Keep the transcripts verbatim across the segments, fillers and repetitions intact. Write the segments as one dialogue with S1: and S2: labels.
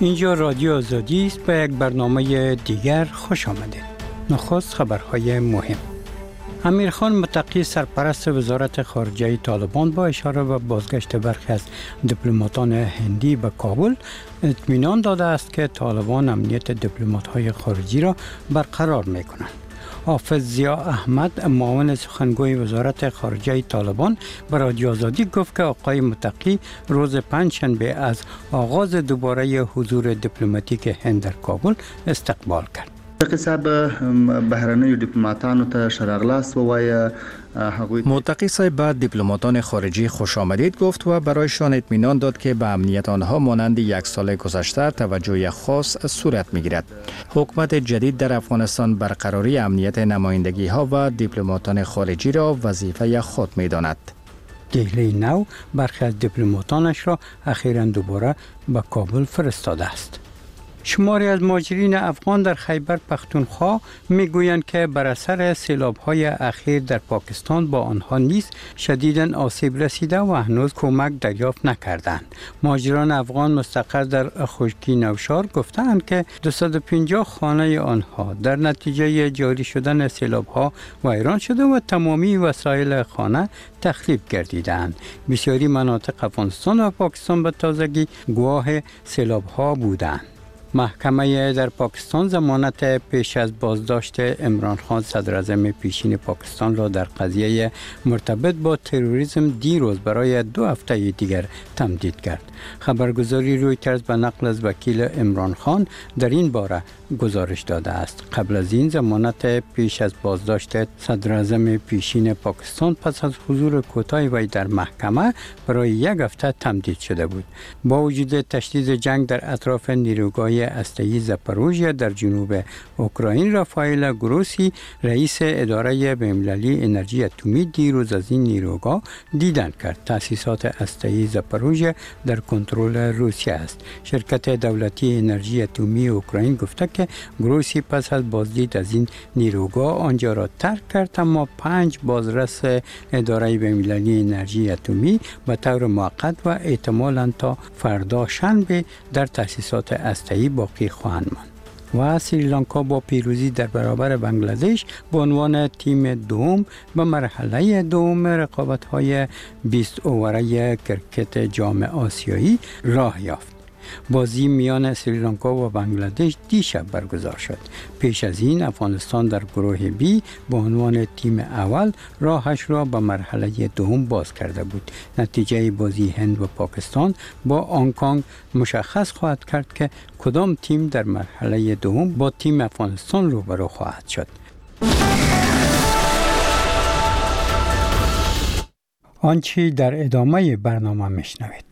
S1: اینجا رادیو آزادی است. به یک برنامه دیگر خوش آمدید. نخست خبرهای مهم. امیرخان متقی سرپرست وزارت خارجه طالبان با اشاره به بازگشت برخی از دیپلماتان هندی به کابل اطمینان داده است که طالبان امنیت دیپلمات‌های خارجی را برقرار می‌کنند. حافظ ضیا احمد معاون سخنگوی وزارت خارجه طالبان به رادیو آزادی گفت که آقای متقی روز پنجشنبه از آغاز دوباره حضور دیپلماتیک هند در کابل استقبال کرد.
S2: متقی صاحب به دیپلماتان خارجی خوش آمدید گفت و برایشان اطمینان داد که به امنیت آنها مانند یک سال گذشته توجه خاص صورت می‌گیرد. حکومت جدید در افغانستان برقراری امنیت نمایندگی ها و دیپلماتان خارجی را وظیفه خود می‌داند.
S1: دهلی نو برخی از دیپلماتانش را اخیراً دوباره به کابل فرستاده است. شماری از مهاجرین افغان در خیبر پختونخوا میگویند که بر اثر سیلاب‌های اخیر در پاکستان با آنها نیز شدیداً آسیب رسیده و هنوز کمک دریافت نکردند. مهاجران افغان مستقر در خشکی نوشار گفتند که دویست و پنجاه خانه آنها در نتیجه جاری شدن سیلاب‌ها ویران شده و تمامی وسایل خانه تخریب گردیدند. بسیاری مناطق افغانستان و پاکستان به تازگی گواه سیلاب‌ها بودند. محکمه در پاکستان ضمانت پیش از بازداشت عمران خان صدر اعظم پیشین پاکستان را در قضیه مرتبط با تروریسم دیروز برای دو هفته دیگر تمدید کرد. خبرگزاری رویترز به نقل از وکیل عمران خان در این باره گزارش داده است. قبل از این ضمانت پیش از بازداشت صدر اعظم پیشین پاکستان پس از حضور کوتاه وی در محکمه برای یک هفته تمدید شده بود. با وجود تشدید جنگ در اطراف نیروگاه هسته‌ای زاپاروژیا در جنوب اوکراین، رافائل گروسی رئیس اداره بین‌المللی انرژی اتمی دیروز از این نیروگاه دیدن کرد. تأسیسات هسته‌ای زاپاروژیا در کنترل روسیه است. شرکت دولتی انرژی اتمی اوکراین گفته که گروسی پس از بازدید از این نیروگاه آنجا را ترک کرد، اما پنج بازرس اداره بین‌المللی انرژی اتمی به طور موقت و احتمالاً تا فردا شنبه در تأسیسات هسته‌ای باقی خواهند ماند. و سریلانکا با پیروزی در برابر بنگلادش به عنوان تیم دوم به مرحله دوم رقابت‌های بیست اووره کرکت جام آسیایی راه یافت. بازی میان سریلانکا و بنگلادش دیشب برگزار شد. پیش از این افغانستان در گروه بی به عنوان تیم اول راهش را به مرحله دوم باز کرده بود. نتیجه بازی هند و پاکستان با هنگ کنگ مشخص خواهد کرد که کدام تیم در مرحله دوم با تیم افغانستان روبرو خواهد شد. آنچه در ادامه برنامه میشنوید.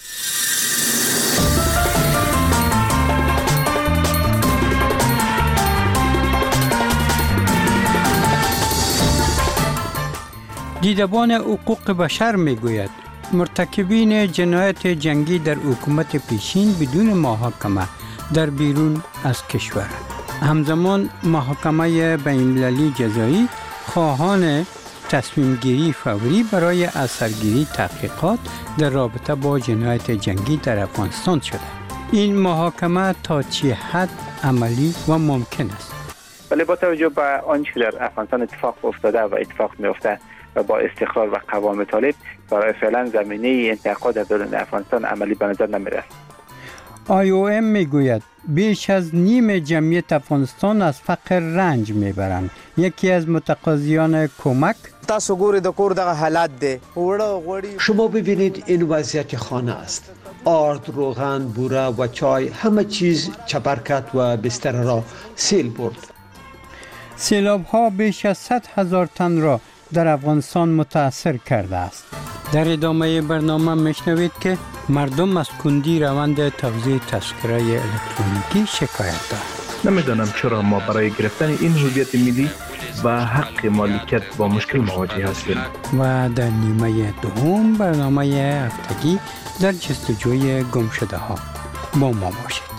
S1: دیدبان حقوق بشر میگوید مرتکبین جنایت جنگی در حکومت پیشین بدون محاکمه در بیرون از کشور. همزمان محکمه بین‌المللی جزایی خواهان تصمیم گیری فوری برای اثرگیری تحقیقات در رابطه با جنایت جنگی در افغانستان شده. این محاکمه تا چه حد عملی و ممکن است؟
S3: ولی با توجه به آنچه در افغانستان اتفاق افتاده و اتفاق میفته و با استقرار و قوام طالب برای فعلا زمینه انتقاد در دولت افغانستان عملی به نظر نمیرسد.
S1: آی او ام میگوید بیش از نیم جمعیت افغانستان از فقر رنج میبرند. یکی از متقاضیان کمک
S4: تاسو ګورئ د کور دغه حالت دی.
S5: شما ببینید این وضعیت خانه است. آرد، روغن، بوره و چای، همه چیز چپرکت و بستر را سیل برد.
S1: سیلاب ها بیش از صد هزار تن را در افغانستان متاثر کرده است. در ادامه برنامه میشنوید که مردم از کندی روند توزیع تذکره الکترونیکی شکایت دارند.
S6: نمیدانم چرا ما برای گرفتن این هویت ملی و حق مالکیت با مشکل مواجه هستیم.
S1: و در نیمه دوم برنامه هفتگی در جستجوی گمشده ها با ما باشید.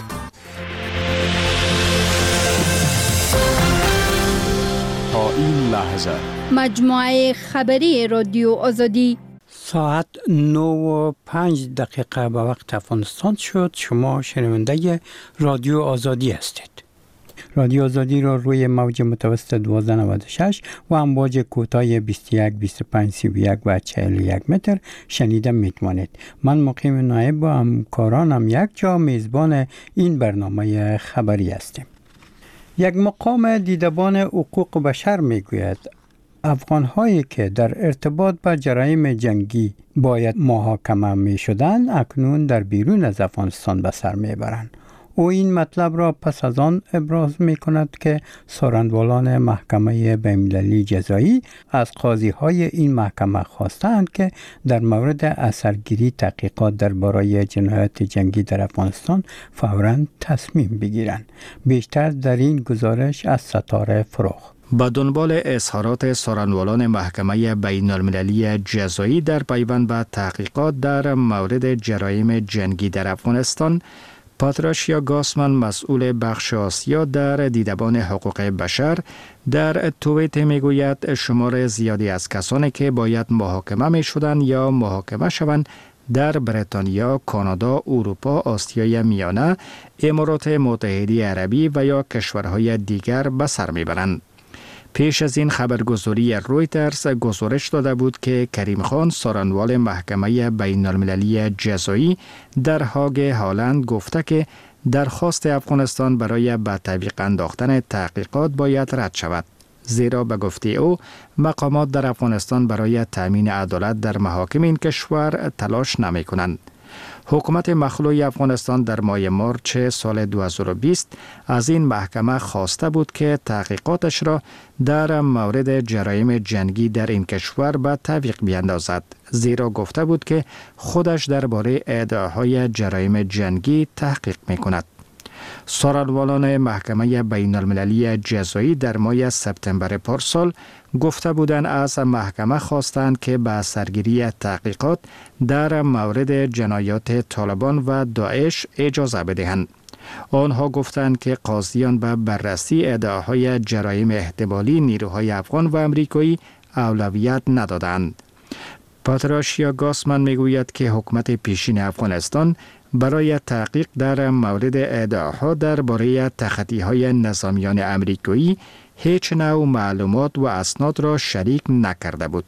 S2: تا این لحظه
S7: مجموعه خبری رادیو آزادی.
S1: ساعت نه و پنج دقیقه به وقت افغانستان شد. شما شنونده رادیو آزادی هستید. رادیو آزادی را روی موج متوسط دوازده نود و شش و امواج کوتاه بیست و یک، بیست و پنج، سی و یک و چهل و یک متر شنیده میتوانید. من مقیم نایب با همکارانم یک جا میزبان این برنامه خبری هستیم. یک مقام دیدبان حقوق بشر میگوید افغان‌هایی که در ارتباط با جرایم جنگی باید محاکمه می‌شدند اکنون در بیرون از افغانستان به سر می‌برند. او این مطلب را پس از آن ابراز می‌کند که سارندوالان محکمه بین‌المللی جزایی از قاضی‌های این محکمه خواستند که در مورد اثرگیری تحقیقات درباره جنایات جنگی در افغانستان فوراً تصمیم بگیرند. بیشتر در این گزارش از ستاره فروغ.
S2: با دنبال اظهارات سارنوالان محکمه بین المللی جزایی در پیوند به تحقیقات در مورد جرایم جنگی در افغانستان، پاتراشیا گاسمن مسئول بخش آسیا در دیدبان حقوق بشر در توییت میگوید شمار زیادی از کسانی که باید محاکمه می شدند یا محاکمه شوند در بریتانیا، کانادا، اروپا، آسیای میانه، امارات متحده عربی و یا کشورهای دیگر به سر میبرند. پیش از این خبرگزاری رویترز گزارش داده بود که کریم خان سارنوال محکمه بین المللی جزایی در هاگ هالند گفته که درخواست افغانستان برای به تعویق انداختن تحقیقات باید رد شود، زیرا به گفته او مقامات در افغانستان برای تامین عدالت در محاکم این کشور تلاش نمی کنند. حکومت مخلوع افغانستان در ماه مارچ سال دو هزار و بیست از این محکمه خواسته بود که تحقیقاتش را در مورد جرایم جنگی در این کشور به تعویق بیندازد، زیرا گفته بود که خودش درباره ادعاهای جرایم جنگی تحقیق می‌کند. سارنوالان محکمه بین المللی جزایی در ماه سپتامبر پارسال گفته بودند از محکمه خواستند که به سرگیری تحقیقات در مورد جنایات طالبان و داعش اجازه بدهند. آنها گفتند که قاضیان به بررسی ادعاهای جرایم احتمالی نیروهای افغان و امریکایی اولویت ندادند. پاتراشیا گاسمن میگوید که حکومت پیشین افغانستان برای تحقیق در مورد ادعاها درباره تخطی‌های نظامیان امریکایی هیچ نوع معلومات و اسناد را شریک نکرده بود.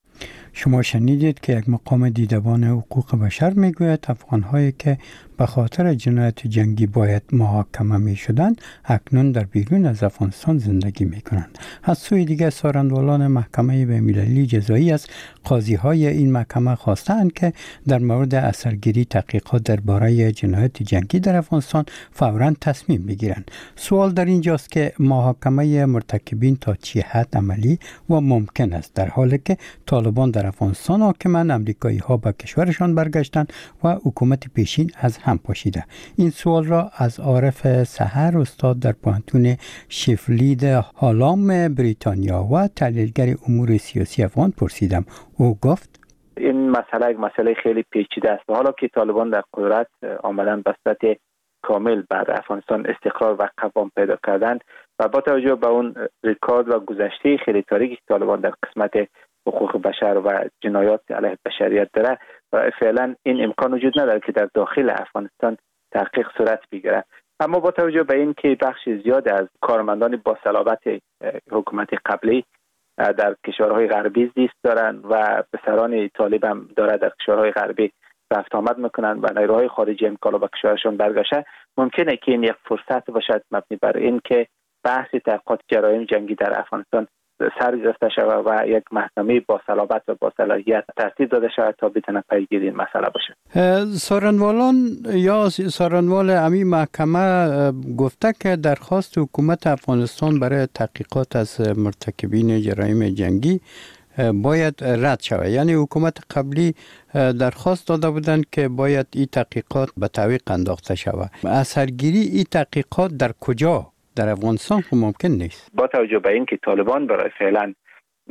S1: شما شنیدید که یک مقام دیدبان حقوق بشر میگوید افغان‌هایی که به خاطر جنایت جنگی باید محاکمه می شدند اکنون در بیرون از افغانستان زندگی می کنند. از سوی دیگر سارنوالان محکمه بین‌المللی جزایی از قاضی‌های این محکمه خواستند که در مورد اثرگیری تحقیقات درباره جنایت جنگی در افغانستان فوراً تصمیم بگیرند. سوال در اینجاست که محاکمه مرتکبین تا چه حد عملی و ممکن است در حالی که طالبان در افغانستان حاکمند، امریکایی‌ها به کشورشان برگشتند و حکومت پیشین از هم پاشیده. این سوال را از عارف سحر، استاد در پوهنتون شفیلد هالام بریتانیا و تحلیلگر امور سیاسی افغان پرسیدم. او گفت
S3: این مسئله یک مسئله خیلی پیچیده است و حالا که طالبان در قدرت آمدن به صورت کامل بعد افغانستان استقرار و قوام پیدا کردند و با توجه به اون ریکارد و گذشته خیلی تاریکی که طالبان در قسمت حقوق بشر و جنایات علیه بشریت داره و فعلا این امکان وجود نداره که در داخل افغانستان تحقیق صورت بگیره. اما با توجه به این که بخش زیاد از کارمندان با صلابت حکومت قبلی در کشورهای غربی زیست دارند و پسران طالب هم داره در کشورهای غربی رفت آمد میکنند و نیروهای خارجی هم کالا به کشورشون برگشته، ممکنه که این یک فرصت باشد مبنی بر این که بحث تحقیقات جرایم جنگی در افغانستان سر گرفته شود و یک محکمه با صلابت و با صلاحیت ترتیب داده شود تا بتونه پیگیری این مسئله باشه.
S1: سارنوالان یا سارنوال امی محکمه گفته که درخواست حکومت افغانستان برای تحقیقات از مرتکبین جرایم جنگی باید رد شود. یعنی حکومت قبلی درخواست داده بودند که باید این تحقیقات به تعویق انداخته شود. اثرگیری این تحقیقات در کجا؟ در افغانستان خب ممکن نیست.
S3: با توجه به اینکه طالبان برای فعلا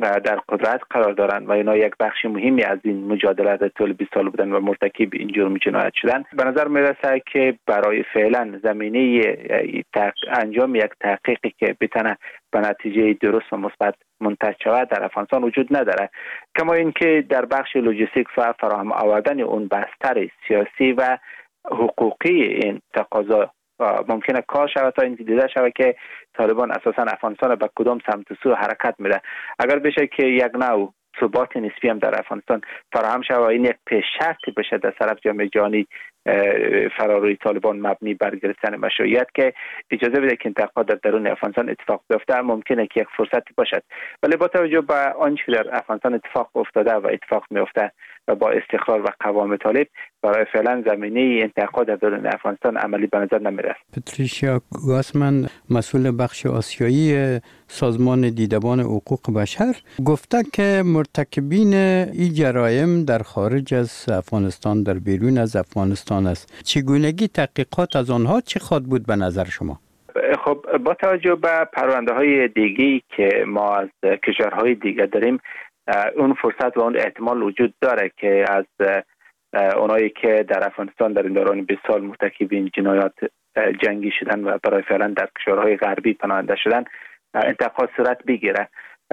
S3: در قدرت قرار دارند و اینا یک بخش مهمی از این مجادله در طول بیست سال بودن و مرتکب این جرم جنایت شدن. به نظر میرسه که برای فعلا زمینه انجام یک تحقیقی که بتونه به نتیجه درست و مثبت منتهی شود در افغانستان وجود نداره. کما اینکه در بخش لوجستیک و فراهم آوردن اون بستر سیاسی و حقوقی این تقاضا ممکنه کار شود تا این دیده شود که طالبان اساسا افغانستان به کدام سمت و سو حرکت میده. اگر بشه که یک نوع ثبات نسبی هم در افغانستان فراهم شود و این یک پیش شرط بشه در طرف جامعه جهانی فراروی طالبان مبنی بر گرفتن مشروعیت که اجازه بده که انتقاد در درون افغانستان اتفاق بیفته، ممکنه که یک فرصتی باشد. ولی با توجه به آنچه در افغانستان اتفاق افتاده و اتفاق میفته و با استقرار و قوام طالب، برای فعلا زمینه انتقاد در درون افغانستان عملی به نظر نمیرسد.
S1: پتریشیا گاسمن، مسئول بخش آسیایی سازمان دیدبان حقوق بشر، گفته که مرتکبین این جرایم در خارج از افغانستان، در بیرون از افغانستان است. چگونگی تحقیقات از آنها چه خواهد بود به نظر شما؟
S3: خب با توجه به پرونده های دیگی که ما از کشورهای دیگه داریم، اون فرصت و اون احتمال وجود داره که از اونایی که در افغانستان در این دوران بیست سال مرتکب این جنایات جنگی شدن و برای فعلا در کشورهای غربی پناهنده شدن انتقاد صورت بگیره.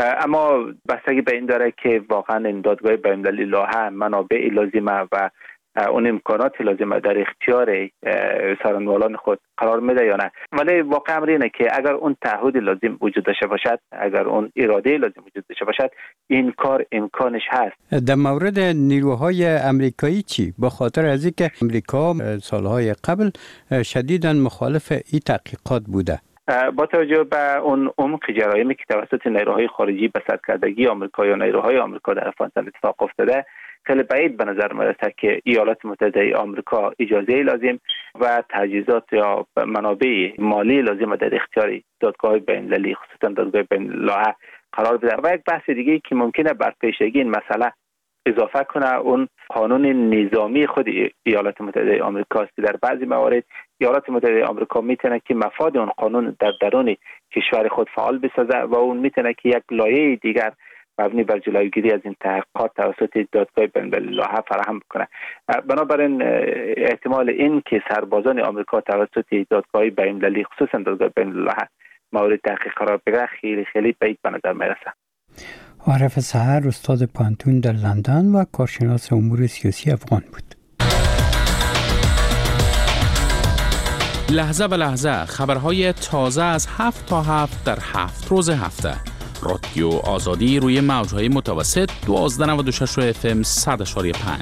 S3: اما بستگی به این داره که واقعا این دادگاه بین‌المللی لاهه منابع لازمه و اون امکانات لازمه در اختیار سرانوالان خود قرار میده یا نه. ولی واقع امر اینه که اگر اون تعهد لازم وجود داشته باشد، اگر اون اراده لازم وجود داشته باشد، این کار امکانش هست.
S1: در مورد نیروهای امریکایی چی؟ با خاطر از اینکه امریکا سالهای قبل شدیداً مخالف این تحقیقات بوده.
S3: با توجه به اون عمق جرایمی که توسط نیروهای خارجی به سرکردگی آمریکا یا نیروهای آمریکا در افغانستان اتفاق افتاده، خیلی بعید به نظر میرسه که ایالات متحده آمریکا اجازه لازم و تجهیزات یا منابع مالی لازم در اختیار دادگاه بین‌المللی، خصوصا دادگاه بین‌المللی قرار بده. و یک بحث دیگه که ممکنه بر پیشگی این مسئله اضافه کنه، اون قانون نظامی خود ایالات متحده آمریکا است که در بعضی موارد ایالات متحده آمریکا میتونه که مفاد اون قانون در درون کشور خود فعال بسازه و اون میتونه که یک لایه دیگر مبنی بر جلوگیری از این تحقیقات توسط دادگاه بین‌المللی فراهم بکنه. بنابراین احتمال این که سربازان آمریکا توسط دادگاه بین‌المللی، خصوصا دادگاه بین‌المللی مورد تحقیق قرار بگیره، خیلی خیلی بعید به نظر میرسه.
S1: عارف سحر استاد پانتون در لندن و کارشناس امور سیاسی افغان بود.
S7: لحظه به لحظه خبرهای تازه از هفت تا هفت در هفت روز هفته. رادیو آزادی روی موجهای متوسط دوازده نود و شش اف ام صد اشاری پنج.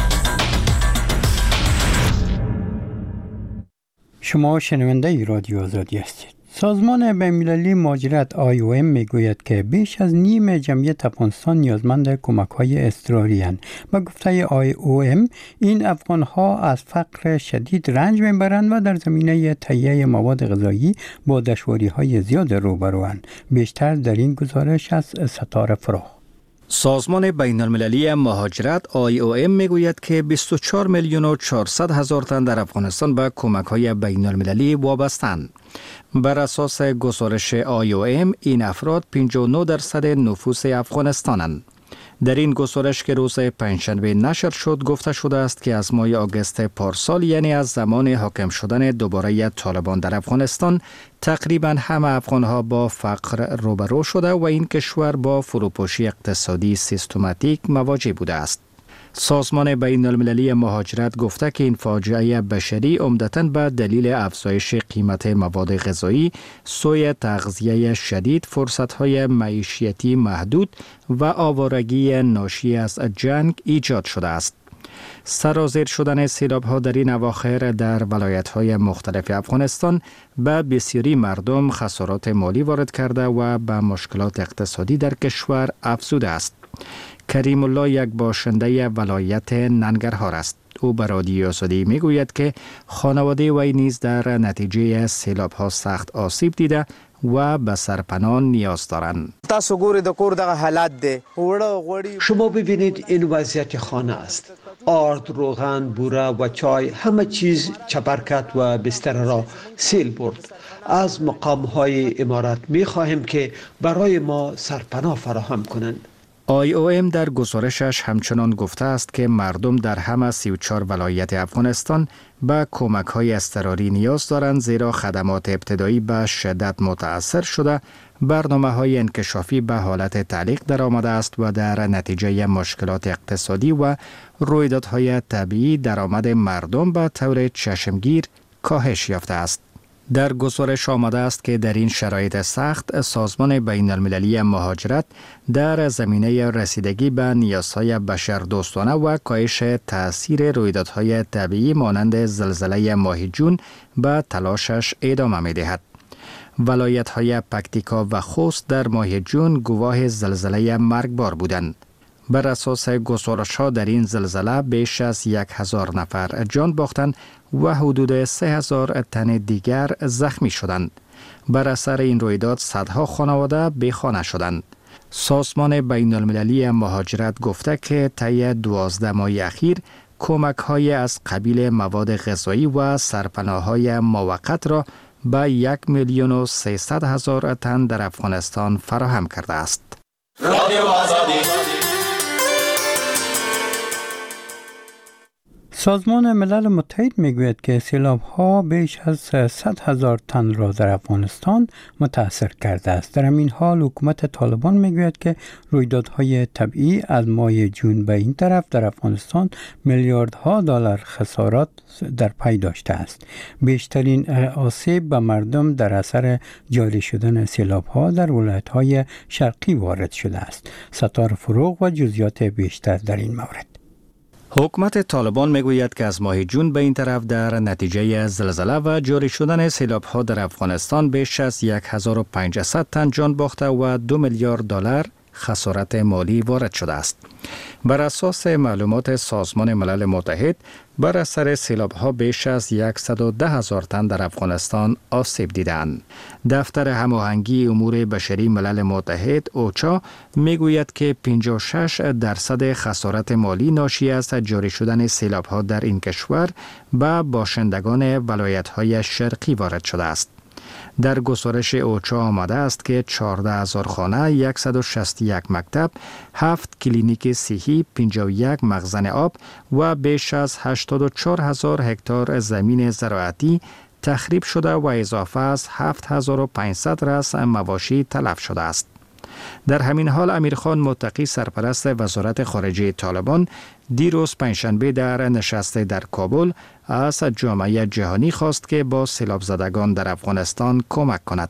S1: شما شنونده رادیو آزادی هستید. سازمان بین‌المللی مهاجرت آی او ام میگوید که بیش از نیم جمعیت افغانستان نیازمند کمک‌های اضطراری اند. با گفته آی او ام این افغان‌ها از فقر شدید رنج میبرند و در زمینه تهیه مواد غذایی با دشواری‌های زیاد روبروند. بیشتر در این گزارش از ستاره فراخ.
S2: سازمان بین‌المللی مهاجرت آی او ام میگوید که بیست و چهار میلیون و چهارصد هزار تن در افغانستان به کمک‌های بین‌المللی وابسته‌اند. بر اساس گزارش آی او ام این افراد پنجاه و نه درصد نفوس افغانستانند. در این گزارش که روز پنجشنبه نشر شد گفته شده است که از ماه آگوست پارسال، یعنی از زمان حاکم شدن دوباره طالبان در افغانستان، تقریبا همه افغانها با فقر روبرو شده و این کشور با فروپاشی اقتصادی سیستماتیک مواجه بوده است. سازمان بین‌المللی مهاجرت گفته که این فاجعه بشری عمدتاً به دلیل افزایش قیمت مواد غذایی، سوء تغذیه شدید، فرصت‌های معیشتی محدود و آوارگی ناشی از جنگ ایجاد شده است. سرازیر شدن سیلاب‌ها در این اواخر در ولایت‌های مختلف افغانستان به بسیاری مردم خسارات مالی وارد کرده و به مشکلات اقتصادی در کشور افزوده است. کریم الله یک باشنده ولایت ننگرهار است. او به رادیو آزادی میگوید که خانواده وی نیز در نتیجه سیلاب ها سخت آسیب دیده و به سرپناه نیاز دارند.
S4: تاسو ګورئ د کور دغه حالات دی.
S5: شما ببینید این وضعیت خانه است. آرد، روغن، بوره و چای همه چیز چپر کرد و بستر را سیل برد. از مقام های امارات می خواهیم که برای ما سرپناه فراهم کنند.
S2: آی او ام در گزارشش همچنان گفته است که مردم در همه سی و چهار ولایت افغانستان به کمک های اضطراری نیاز دارند، زیرا خدمات ابتدایی به شدت متاثر شده، برنامه های انکشافی به حالت تعلیق در آمده است و در نتیجه مشکلات اقتصادی و رویدادهای طبیعی درآمد مردم به طور چشمگیر کاهش یافته است. در گزارش آمده است که در این شرایط سخت سازمان بین المللی مهاجرت در زمینه رسیدگی به نیازهای بشردوستانه و کاهش تأثیر رویدادهای طبیعی مانند زلزله ماه جون به تلاشش ادامه می دهد. ولایت‌های پکتیکا و خوست در ماه جون گواه زلزله مرگبار بودند. بر اساس گزارش‌ها در این زلزله بیش از یک هزار نفر جان باختند و حدود سه هزار تن دیگر زخمی شدند. بر اثر این رویداد صدها خانواده بیخانه شدند. سازمان بین المللی مهاجرت گفته که طی دوازده ماه اخیر کمک‌های از قبیل مواد غذایی و سرپناه‌های موقت را به یک میلیون و سیصد هزار تن در افغانستان فراهم کرده است. رادیو آزادی.
S1: سازمان ملل متحد میگوید که سیلاب‌ها بیش از صد هزار تن را در افغانستان متاثر کرده است. در این حال حکومت طالبان میگوید که رویدادهای طبیعی از ماه جون به این طرف در افغانستان میلیاردها دلار خسارات در پی داشته است. بیشترین آسیب به مردم در اثر جاری شدن سیلاب‌ها در ولایت‌های شرقی وارد شده است. ستار فروغ و جزئیات بیشتر در این مورد.
S2: حکومت طالبان میگوید که از ماه جون به این طرف در نتیجه زلزله و جاری شدن سیلاب‌ها در افغانستان بیش از هزار و پانصد تن جان باخته و دو میلیارد دلار خسارت مالی وارد شده است. بر اساس معلومات سازمان ملل متحد، بر اثر سیلاب‌ها بیش از صد و ده هزار تن در افغانستان آسیب دیدند. دفتر هماهنگی امور بشری ملل متحد اوچا میگوید که پنجاه و شش درصد خسارت مالی ناشی از جاری شدن سیلاب‌ها در این کشور به باشندگان ولایت‌های شرقی وارد شده است. در گزارش اوچا آمده است که چهارده هزار خانه، صد و شصت و یک مکتب، هفت کلینیک صحی، پنجاه و یک مخزن آب و بیش از هشتاد و چهار هزار هکتار زمین زراعتی تخریب شده و اضافه از هفت هزار و پانصد رأس مواشی تلف شده است. در همین حال امیرخان متقی سرپرست وزارت خارجه طالبان دیروز پنجشنبه در نشست در کابل از جامعه جهانی خواست که با سیلاب زدگان در افغانستان کمک کند.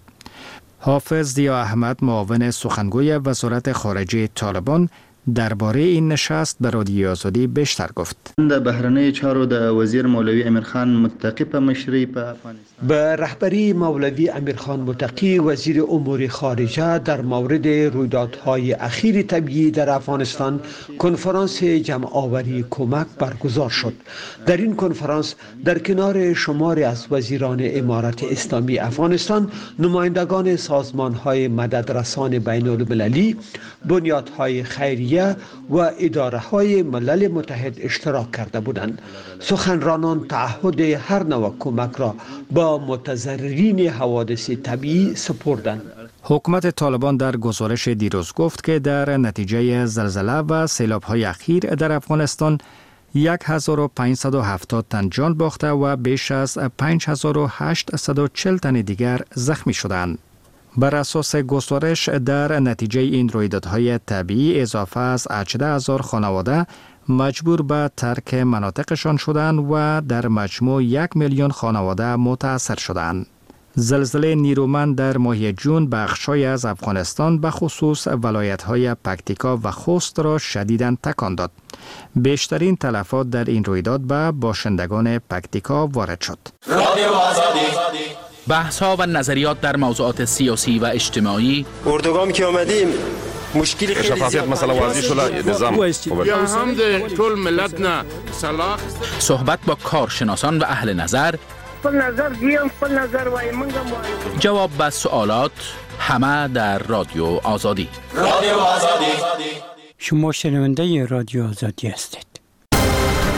S2: حافظ ضیا احمد معاون سخنگوی وزارت خارجه طالبان درباره این نشست به رادیو آزادی بیشتر گفت.
S8: د بهرنی چارو د وزیر مولوی امیرخان متقی په مشرۍ په افغانستان
S5: به رهبری مولوی امیرخان متقی وزیر امور خارجه در مورد رویدادهای اخیر طبیعی در افغانستان کنفرانس جمع‌آوری کمک برگزار شد. در این کنفرانس در کنار شماری از وزیران امارت اسلامی افغانستان، نمایندگان سازمان‌های مددرسان بین المللی، بنیادهای خیریه و اداره های ملل متحد اشتراک کرده بودند. سخنرانان تعهد هر نوع کمک را با متضررین حوادث طبیعی سپردند.
S2: حکومت طالبان در گزارش دیروز گفت که در نتیجه زلزله و سیلاب‌های اخیر در افغانستان هزار و پانصد و هفتاد تن جان باخته و بیش از پنج هزار و هشتصد و چهل تن دیگر زخمی شدند. بر اساس گزارش در نتیجه این رویدادهای طبیعی اضافه از هجده هزار خانواده مجبور به ترک مناطقشان شدند و در مجموع یک میلیون خانواده متاثر شدند. زلزله نیرومند در ماه جون بخش‌های از افغانستان به خصوص ولایت‌های پکتیکا و خوست را شدیداً تکان داد. بیشترین تلفات در این رویداد به باشندگان پکتیکا وارد شد. رادیو آزادی.
S7: بحث‌ها و نظریات در موضوعات سیاسی و اجتماعی.
S9: اردوگام که آمدیم مشکل خیلی
S10: شفافیت مسئله واضح شده، نظام
S11: یا هم ده طول ملت نه صلاح
S7: صحبت با کارشناسان و اهل نظر،
S12: خپل نظر دیم خپل نظر وای منګه
S7: جواب به سوالات، همه در رادیو آزادی.
S1: رادیو آزادی. شما شنونده رادیو آزادی هستید.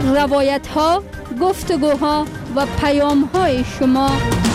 S13: روایت ها، گفتگوها و پیام های شما.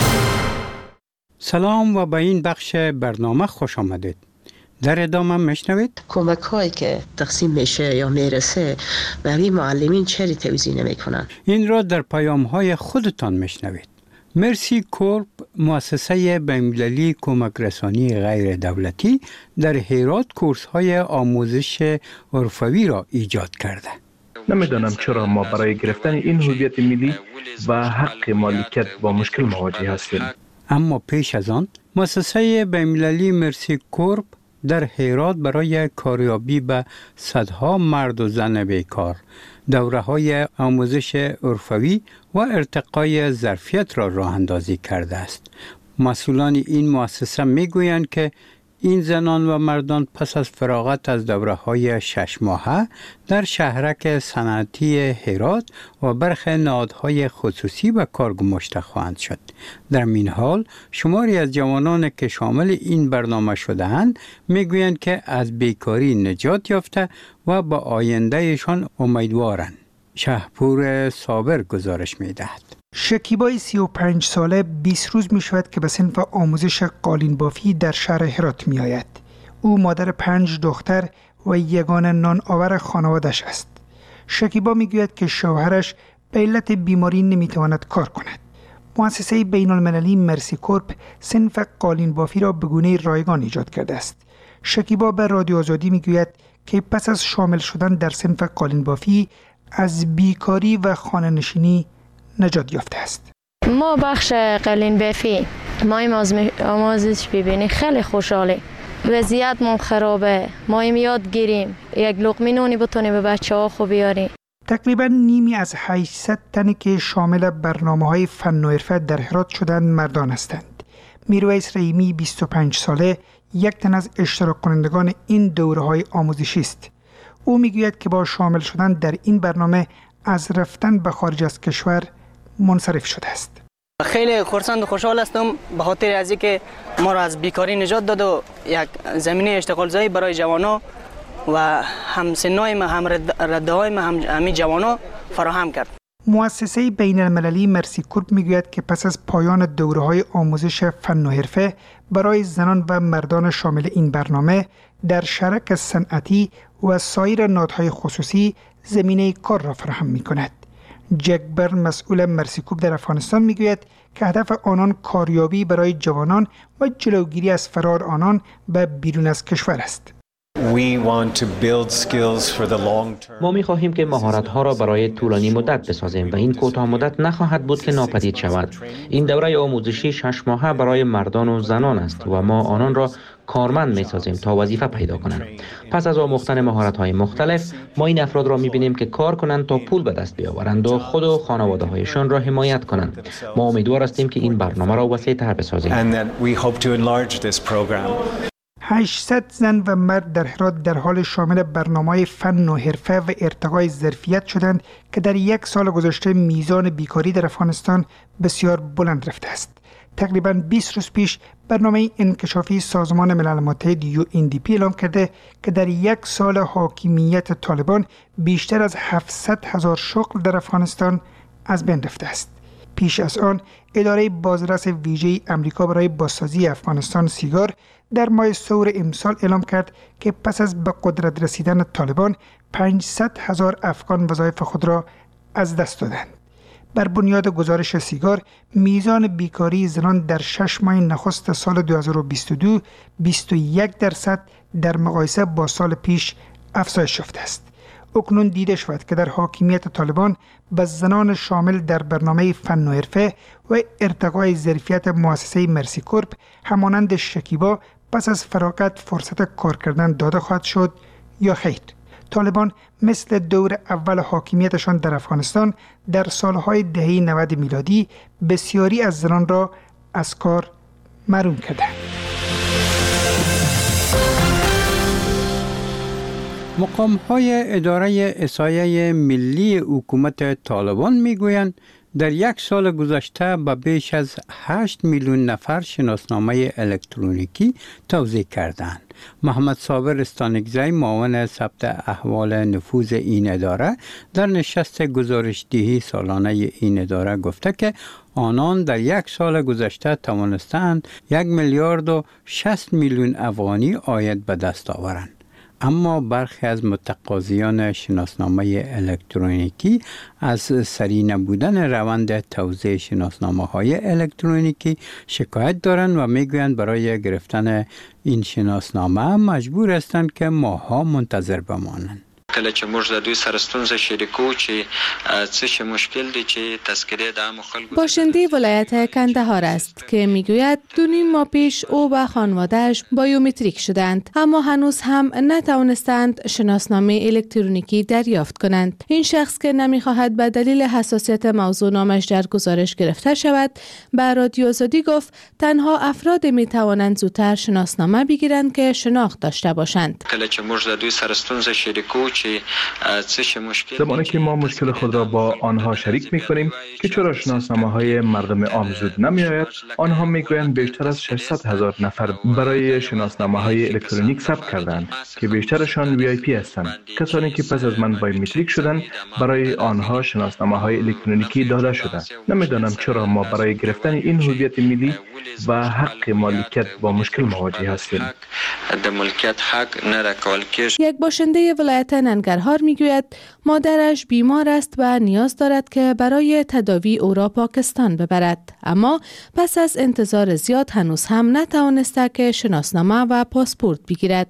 S1: سلام و به این بخش برنامه خوش آمدید. در ادامه میشنوید
S14: کمک هایی که تقسیم میشه یا میرسه برای معلمین چری توزیع نمیکنن.
S1: این را در پیام های خودتان میشنوید. مرسی کورپ مؤسسه بین‌المللی کمک رسانی غیر دولتی در هرات کورس های آموزش عرفوی را ایجاد کرده.
S6: نمیدانم چرا ما برای گرفتن این هویت ملی و حق مالکیت با مشکل مواجه هستیم.
S1: اما پیش از آن مؤسسه بین‌المللی مرسی کورپ در هرات برای کاریابی به صدها مرد و زن بیکار دوره‌های آموزش عرفوی و ارتقای ظرفیت را راه اندازی کرده است. مسئولان این مؤسسه میگویند که این زنان و مردان پس از فراغت از دوره‌های شش ماهه در شهرک صنعتی هرات و برخی نهادهای خصوصی به کار گماشته خواهند شد. در این حال شماری از جوانان که شامل این برنامه شده‌اند میگویند که از بیکاری نجات یافته و به آیندهشان امیدوارند. شهپور صابر گزارش می‌دهد.
S15: شکیبای سی و پنج ساله بیست روز می شود که به صنف آموزش قالین بافی در شهر هرات می آید. او مادر پنج دختر و یگانه نان آور خانوادش است. شکیبا می گوید که شوهرش به علت بیماری نمی تواند کار کند. مؤسسه بین المللی مرسی کورپ صنف قالین بافی را به گونه رایگان ایجاد کرده است. شکیبا به رادیو آزادی می گوید که پس از شامل شدن در صنف قالین بافی از بیکاری و خانه نشینی نجات یافته است.
S16: ما بخش قالین بافی ما آموزش ببینیم خیلی خوشحالی. وضعیت ما خرابه. ما یاد گیریم یک لقمه نونی بتونیم به بچه ها خوب بیاریم.
S15: تقریبا نیمی از هشتصد تنی که شامل برنامه‌های فن و حرفه در هرات شدند مردان هستند. میرویس رحیمی بیست و پنج ساله یک تن از اشتراک کنندگان این دوره‌های آموزشی است. او میگوید که با شامل شدن در این برنامه از رفتن به خارج از کشور منصرف شده است.
S17: خیلی خرسند و خوشحال هستم به خاطر از اینکه ما را از بیکاری نجات داد و یک زمینه اشتغال زایی برای جوانان و همسنای ما هم رده‌های ما هم همین جوانان فراهم کرد.
S15: مؤسسه بین المللی مرسی کورپ میگوید که پس از پایان دوره‌های آموزش فن و حرفه برای زنان و مردان شامل این برنامه در شرک صنعتی و سایر نهادهای خصوصی زمینه کار را فراهم می‌کند. جک برن مسئول مرسی کورپ در افغانستان میگوید که هدف آنان کاریابی برای جوانان و جلوگیری از فرار آنان به بیرون از کشور است.
S18: ما می خواهیم که مهارت‌ها را برای طولانی مدت بسازیم و این کوتاه مدت نخواهد بود که ناپدید شود. این دوره آموزشی شش ماهه برای مردان و زنان است و ما آنان را کارمند می سازیم تا وظیفه پیدا کنند. پس از آموختن مهارت‌های مختلف ما این افراد را می بینیم که کار کنند تا پول به دست بیاورند و خود و خانواده‌هایشان را حمایت کنند. ما امیدوار هستیم که این برنامه را وسیع‌تر بسازیم.
S15: هشتصد زن و مرد در هرات در حال شامل برنامه‌های فن و حرفه و ارتقای ظرفیت شدند که در یک سال گذشته میزان بیکاری در افغانستان بسیار بلند رفته است. تقریباً بیست روز پیش برنامه انکشافی سازمان ملل متحد یو ان دی پی اعلام کرده که در یک سال حاکمیت طالبان بیشتر از هفتصد هزار شغل در افغانستان از بین رفته است. پیش از آن اداره بازرس ویژه امریکا برای بازسازی افغانستان سیگار در ماه سور امسال اعلام کرد که پس از به قدرت رسیدن طالبان پانصد هزار افغان وظایف خود را از دست دادند. بر بنیاد گزارش سیگار میزان بیکاری زنان در شش ماه نخست سال دو هزار و بیست و دو بیست و یک درصد در مقایسه با سال پیش افزایش یافته است. اکنون دیده شود که در حاکمیت طالبان به زنان شامل در برنامه فن و حرفه و ارتقای ظرفیت مؤسسه مرسی کورپ همانند شکیبا پس از فراغت فرصت کار کردن داده خواهد شد یا خیر. طالبان مثل دور اول حاکمیتشان در افغانستان در سالهای دهه نود میلادی بسیاری از زنان را از کار محروم کرده.
S1: مقام‌های اداره احصایه ملی حکومت طالبان میگویند در یک سال گذشته به بیش از هشت میلیون نفر شناسنامه الکترونیکی توزیع کردند. محمد صابر استانکزی معاون ثبت احوال نفوذ این اداره در نشست گزارشدهی سالانه این اداره گفته که آنان در یک سال گذشته توانستند یک میلیارد و شصت میلیون افغانی عاید به دست آورند. اما برخی از متقاضیان شناسنامه الکترونیکی از سری نبودن روند توزیع شناسنامه های الکترونیکی شکایت دارند و میگویند برای گرفتن این شناسنامه مجبور هستند که ماه‌ها منتظر بمانند.
S19: کله چې موږ د دوی سره ستونزه شریکو چې څه شی مشکل دی چې تذکره د عام خلکو.
S20: باشنده ولایت کندهار است که میگوید دو نیم ماه پیش او و خانواده‌اش بایومتریک شدند اما هنوز هم نتوانستند شناسنامه الکترونیکی دریافت کنند. این شخص که نمیخواهد به دلیل حساسیت موضوع نامش در گزارش گرفته شود به رادیو آزادی گفت تنها افراد میتوانند زودتر شناسنامه بگیرند که شناخت داشته باشند.
S19: کله چې موږ د دوی سره ستونزه شریکو
S6: زمانی که ما مشکل خود را با آنها شریک می کنیم که چرا شناسنامه های مردم عام زود نمی آید، آنها می گویند بیشتر از ششصد هزار نفر برای شناسنامه های الکترونیک ثبت کردند که بیشترشان وی آی پی هستند. کسانی که پس از من بایومتریک شدند برای آنها شناسنامه های الکترونیکی داده شده. نمیدانم چرا ما برای گرفتن این هویت ملی و حق مالکیت با مشکل مواجه هستیم.
S20: یک باشنده ولایت ننگرهار میگوید مادرش بیمار است و نیاز دارد که برای تداوی او را پاکستان ببرد اما پس از انتظار زیاد هنوز هم نتوانسته که شناسنامه و پاسپورت بگیرد.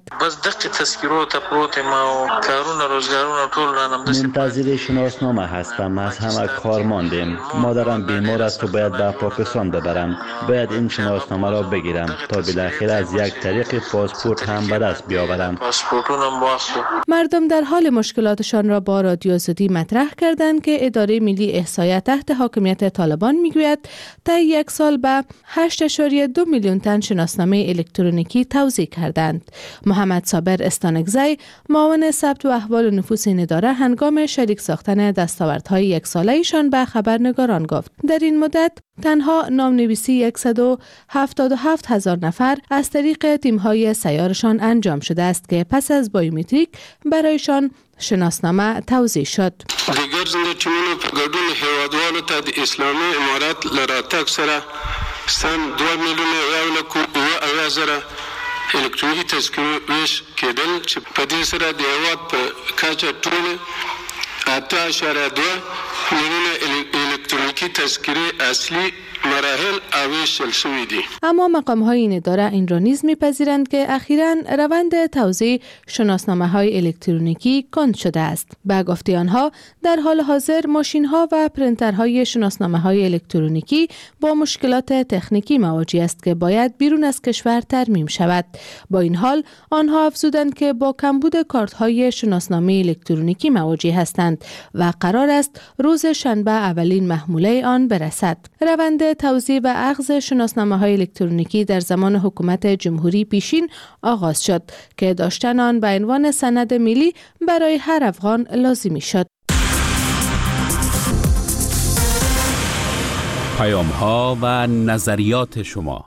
S21: منتظر شناسنامه هستم. از همه کار ماندیم. مادرم بیمار است و باید به پاکستان ببرم. باید این شناسنامه را بگیرم تا بالاخره از یک طریق پاسپورت هم به دست بیاورم.
S20: مردم در حال مشکلاتشان را با رادیو آزادی مطرح کردند که اداره ملی احصایه تحت حاکمیت طالبان میگوید تا یک سال به هشت اشاری دو میلیون تن شناسنامه الکترونیکی توزیع کردند. محمد صابر استانکزی معاون ثبت و احوال نفوس این اداره هنگام شریک ساختن دستاوردهای یک ساله ایشان به خبرنگاران گفت در این مدت تنها نامنویسی صد و هفتاد و هفت هزار نفر از طریق تیم‌های سیارشان انجام شده است که پس از بایومتریک برایشان شناسنامه توزیع شد.
S22: دیگر زنده تیمونو په ګډون هیوادوالو ته د اسلامي امارات له راتګ سره سن دوه میلیونه یو لک اوه اویا زره الکترونیکي تذکرې ویش کېدل چې په دې سره د هیواد په کچه ټول اته اشاریه دوه میلیونه الکترونیکي تذکرې اصلي مراحل اویشل شوی دی.
S20: اما مقام های این اداره این را نیز میپذیرند که اخیراً روند توزیع شناسنامه های الکترونیکی کند شده است. به گفته آنها در حال حاضر ماشین ها و پرینترهای شناسنامه های الکترونیکی با مشکلات تکنیکی مواجه است که باید بیرون از کشور ترمیم شود. با این حال آنها افزودند که با کمبود کارت های شناسنامه الکترونیکی مواجه هستند و قرار است روز شنبه اولین محموله آن برسد. روند توزیع و اخذ شناسنامه های الکترونیکی در زمان حکومت جمهوری پیشین آغاز شد که داشتن آن به عنوان سند ملی برای هر افغان لازمی شد.
S7: پیام ها و نظریات شما.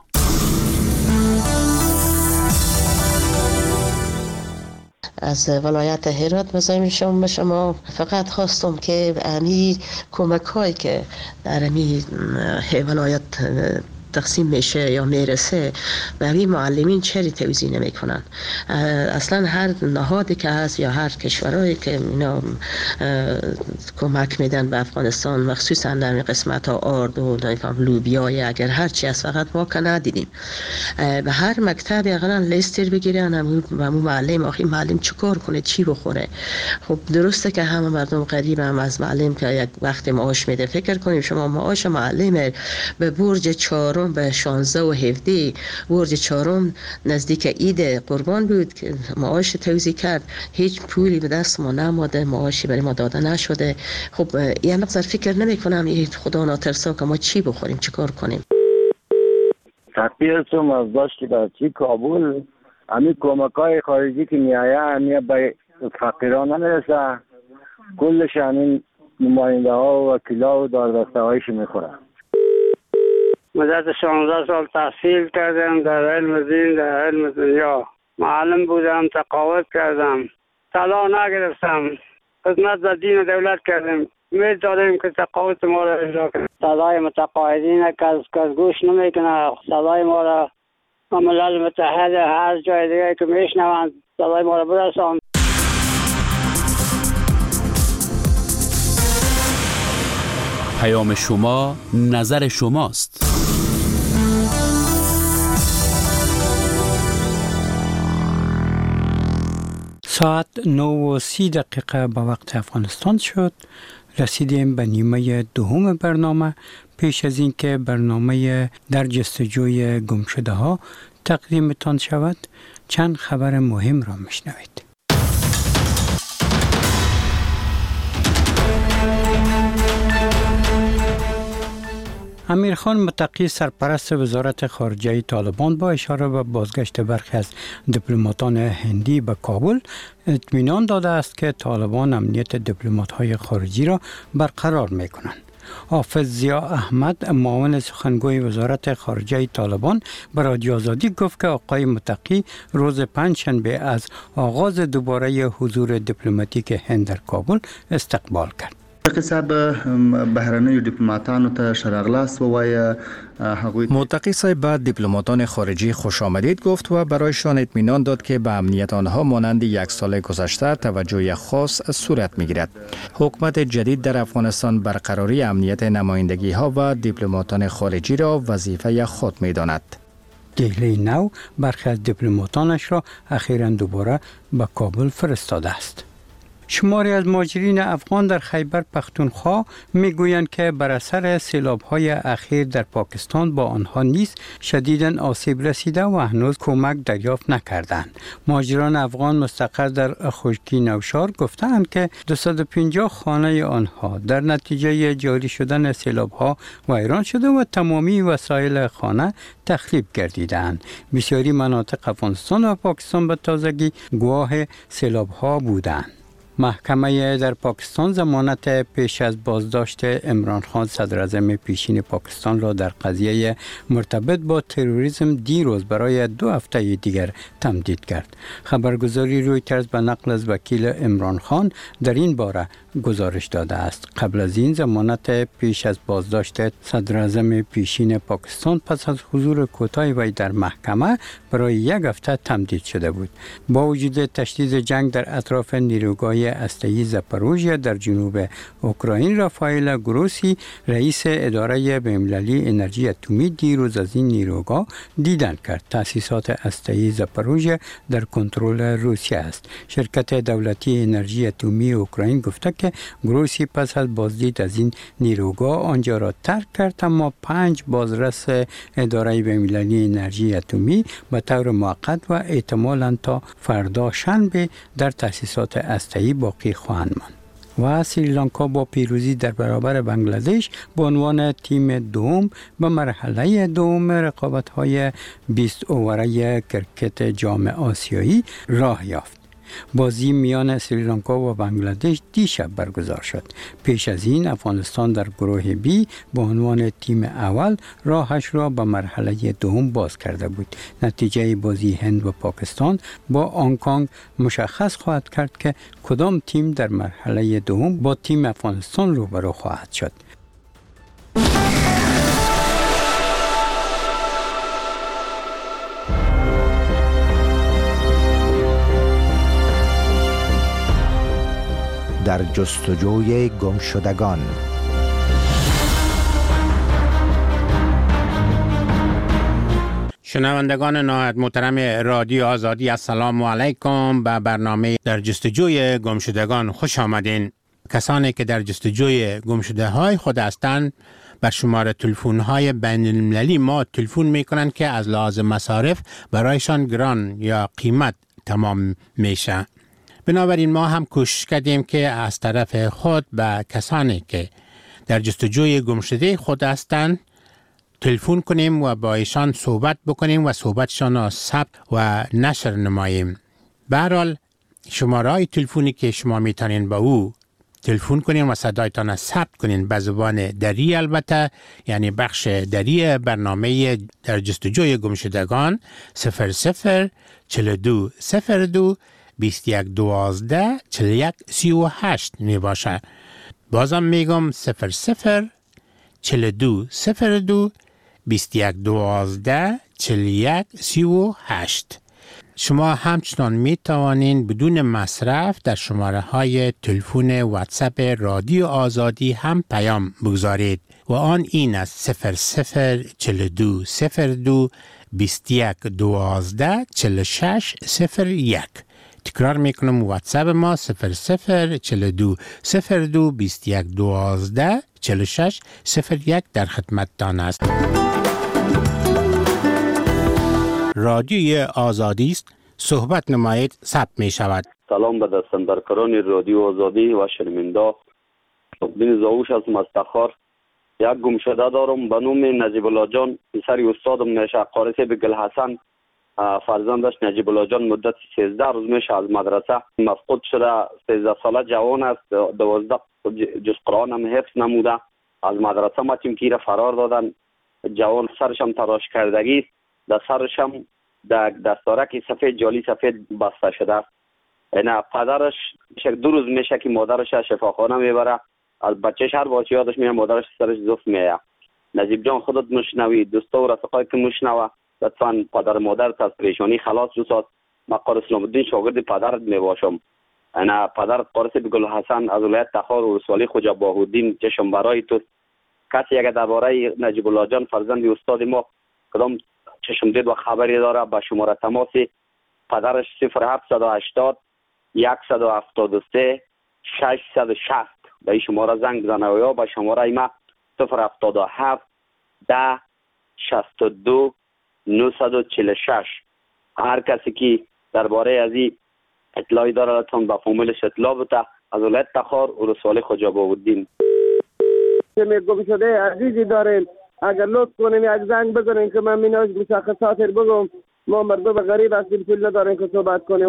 S14: از ولایت هرات مزاحم شما به شما فقط خواستم که امی کمک هایی که در امی ولایت تقسیم میشه یا میرسه به همین معلمین چری توزیع نمیکنن. اصلا هر نهادی که هست یا هر کشورهایی که اینا کمک میدن به افغانستان مخصوصا در قسمت ها آرد و لوبیای اگر هر چی از فقط ما که ندیدیم به هر مکتب اقلا لیستر بگیرن و همون معلم آخی معلم چیکار کنه چی بخوره. خب درسته که همه مردم قریب هم از معلم که یک وقت معاش میده فکر کنیم شما معاش معلم به برج چهارم به شانزده و هفده برج چهارم نزدیک عید قربان بود که معاش توزیع کرد هیچ پولی به دست ما نماده معاشی برای ما داده نشده. خب یه مقدار فکر نمی کنم یه خدا ناترسا که ما چی بخوریم چی کار کنیم.
S23: تقیرتم از داشت برچی کابل همی کمکای خارجی که میایه همی به فقیران نمیرسه کلش همین نماینده ها و وکیلا و داردسته هایش میخوره.
S12: مدت شانزده سال تحصیل کردم در علم دین، در علم دنیا. معلم بودم، تقاعد کردم، طلا نگرفتم، خدمت در دین و دولت کردم. امید داریم که تقاعد ما را اجرا کنیم. صدای متقاعدین کس کس گوش نمیکنه. صدای ما را ملل متحد هر جای دیگه که میشنوند صدای ما را برسان.
S7: پیام شما نظر شماست.
S1: ساعت نه و سی دقیقه به وقت افغانستان شد. رسیدیم به نیمه دوم برنامه. پیش از این که برنامه در جستجوی گمشده ها تقدیمتان شود، چند خبر مهم را میشنوید. امیر خان متقی سرپرست وزارت خارجه طالبان با اشاره به بازگشت برخی از دیپلماتان هندی به کابل اطمینان داده است که طالبان امنیت دیپلمات‌های خارجی را برقرار می‌کنند. حافظ ضیا احمد معاون سخنگوی وزارت خارجه طالبان به رادیو آزادی گفت که آقای متقی روز پنجشنبه از آغاز دوباره حضور دیپلماتیک هند در کابل استقبال کرد.
S2: متقی صاحب بعد دیپلماتان خارجی خوش آمدید گفت و برایشان اطمینان داد که به امنیت آنها مانند یک سال گذشته توجه خاص صورت میگیرد. حکومت جدید در افغانستان برقراری امنیت نمایندگی ها و دیپلماتان خارجی را وظیفه خود میداند.
S1: دیلی نو برخی از دیپلماتانش را اخیراً دوباره به کابل فرستاده است. شماری از مهاجرین افغان در خیبر پختونخوا میگویند که بر اثر سیلاب‌های اخیر در پاکستان با آنها نیز شدیداً آسیب رسیده و هنوز کمک دریافت نکردند. مهاجران افغان مستقر در خشکی نوشار گفتند که دویست و پنجاه خانه آنها در نتیجه جاری شدن سیلاب‌ها ویران شده و تمامی وسایل خانه تخریب گردیدند. بسیاری مناطق افغانستان و پاکستان به تازگی گواه سیلاب‌ها بودند. محکمه در پاکستان ضمانت پیش از بازداشت عمران خان صدر اعظم پیشین پاکستان را در قضیه مرتبط با تروریسم دیروز برای دو هفته دیگر تمدید کرد. خبرگزاری رویترز به نقل از وکیل عمران خان در این باره گزارش داده است. قبل از این ضمانت پیش از بازداشت صدر اعظم پیشین پاکستان پس از حضور کوتاه وی در محکمه برای یک هفته تمدید شده بود. با وجود تشدید جنگ در اطراف نیروگاه هسته‌ای زاپاروژیا در جنوب اوکراین، رافائل گروسی رئیس اداره بین‌المللی انرژی اتمی دیروز از این نیروگاه دیدن کرد. تأسیسات هسته‌ای زاپاروژیا در کنترل روسیه است. شرکت دولتی انرژی اتمی اوکراین گفته که گروسی پس از بازدید از این نیروگاه آنجا را ترک کرد، اما پنج بازرس اداره بین‌المللی انرژی اتمی به طور موقت و احتمالاً تا فردا شنبه در تأسیسات هسته‌ای باقی خواهند ماند. و سریلانکا با پیروزی در برابر بنگلادش به عنوان تیم دوم به مرحله دوم رقابت‌های بیست اووره کرکت جام آسیایی راه یافت. بازی میان سریلانکا و بنگلادش دیشب برگزار شد. پیش از این افغانستان در گروه بی به عنوان تیم اول راهش را به مرحله دوم باز کرده بود. نتیجه بازی هند و پاکستان با هنگ کنگ مشخص خواهد کرد که کدام تیم در مرحله دوم با تیم افغانستان روبرو خواهد شد.
S3: در جستجوی گمشدگان.
S4: شنوندگان نهایت محترم رادیو آزادی، السلام علیکم. به برنامه در جستجوی گمشدگان خوش آمدین. کسانی که در جستجوی گمشده های خود هستند بر شماره تلفن های بین المللی ما تلفن می کنند که از لحاظ مصارف برایشان گران یا قیمت تمام میشه. بنابراین ما هم کوشش کردیم که از طرف خود به کسانی که در جستجوی گمشده خود هستند تلفن کنیم و با ایشان صحبت بکنیم و صحبتشان را ثبت و نشر نماییم. به هر حال شماره های تلفنی که شما میتونین با او تلفن کنین و صدایتان ثبت کنین به زبان دری، البته یعنی بخش دری برنامه در جستجوی گمشدگان صفر صفر چهل دو صفر دو بیست و یک دوازده چهل و یک سی و هشت می باشه. بازم میگم صفر صفر چهل دو صفر دو بیست و یک دوازده چهل و یک سی و هشت. شما همچنان می توانین بدون مصرف در شماره های تلفن واتساپ رادیو آزادی هم پیام بگذارید و آن این است صفر صفر چهل دو صفر دو بیست و یک دوازده چهل و شش صفر یک. تکرار میکنم واتساپ ما صفر صفر چهل دو صفر دو بیست و یک دوازده چهل و شش صفر یک در خدمتتان است. رادیوی آزادی است، صحبت نمایید، ثبت می شود.
S5: سلام به دستاندرکاران رادیو آزادی و شنونده. بین زاوش هستم از تخار. یک گمشده دارم به نام نجیب الله جان، پسر استادم میشه قارسی به گل حسن. فرزندش نجیب الله جان مدت سیزده روز میشه از مدرسه مفقود شده. سیزده ساله جوان است، دوازده جز قرآن هم حفظ نموده. از مدرسه ما تیمگیر فرار دادن. جوان سرش هم تراش کردگی، در سرش هم در دستارک سفید جالی سفید بسته شده است. اینا پدرش دو روز میشه که مادرش شفاخانه میبره. از بچهش هر بار یادش میاد مادرش سرش زفت میاد. نجیب جان خودت مشنوی، دوستا و رفقای که مشنوه، لطفاً پدر مادر از پریشانی خلاص بساز. من قاری اسلام الدین شاگرد پدرت میباشم. اینا پدر قاری گل حسن از ولایت تخار و رسوالی خوجا باهودین چشم برای تو. کسی اگر درباره نجیب الله جان فرزند استاد ما کدام چشم دید و خبری داره با شماره تماس پدرش صفر هفت هشتاد صد و هفتاد و سه ششصد و شصت به این شماره زنگ بزنه و یا با شماره ما صفر هفتاد و هفت ده شصت و دو نهصد و چهل و شش. هر کسی که درباره از این اطلاعی داره لطفاً با فامیلش اطلاع بده. از ولایت تخار و رسوالی خوجا باهودین.
S8: گم شده عزیزی داریم، اگر لطف کنین یک زنگ بزنین که من میناش مشخصات بگم. ما مردم غریب هستیم، پول نداریم که صحبت کنیم.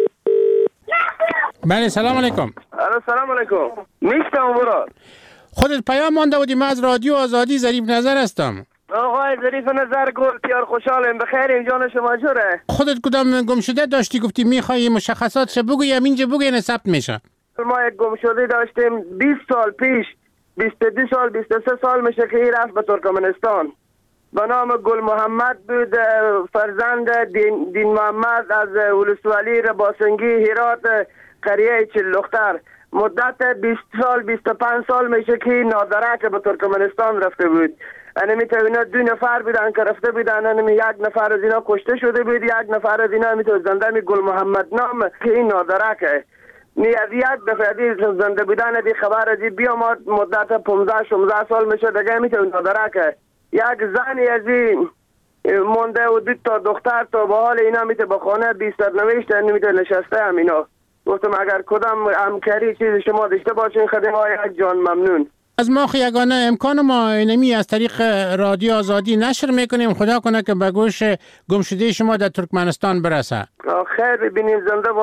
S4: بله سلام علیکم.
S8: سلام علیکم. میشتم برو.
S4: خودت پیام مانده بودی، من از رادیو آزادی ظریف نظر هستم.
S8: آقای ظریف نظر گل پیار خوشحالم، بخیریم، جان شما جوره؟
S4: خودت کدام گم شده داشتی گفتی میخوای مشخصاتش بگویم اینجا بگوین ثبت میشه.
S8: ما یک گم شده داشتیم بیست سال پیش، بیست و دو سال بیست و سه سال میشه که این رفت به ترکمنستان. به نام گل محمد بود، فرزند دین, دین محمد از ولسوالی رباسنگی هرات قریه چلختر. مدت بیست سال بیست و پنج سال میشه که نادرک به ترکمنستان رفته بود. انمی تا اینا دو نفر بودن که رفته بودن، انمی یک نفر از اینا کشته شده بود، یک نفر از اینا میتو زنده می گل محمد نام که این نادرکه. نی از یک دفعه دی زنده بودن دی خبر دی بیامد مدت پانزده شانزده سال میشه دیگه میتو نادرکه. یک زنی از این مونده و دو تا دختر تا به حال اینا میتو به خانه بیستر نوشته، انمی میتو نشسته هم اینا. گفتم اگر کدام همکاری چیز شما داشته باشین خدمت های جان ممنون.
S4: از ما یگانه امکان ما اینمی از طریق رادیو آزادی نشر میکنیم، خدا کنه که به گوش گمشده شما در ترکمنستان برسه.
S8: خیر ببینیم، زنده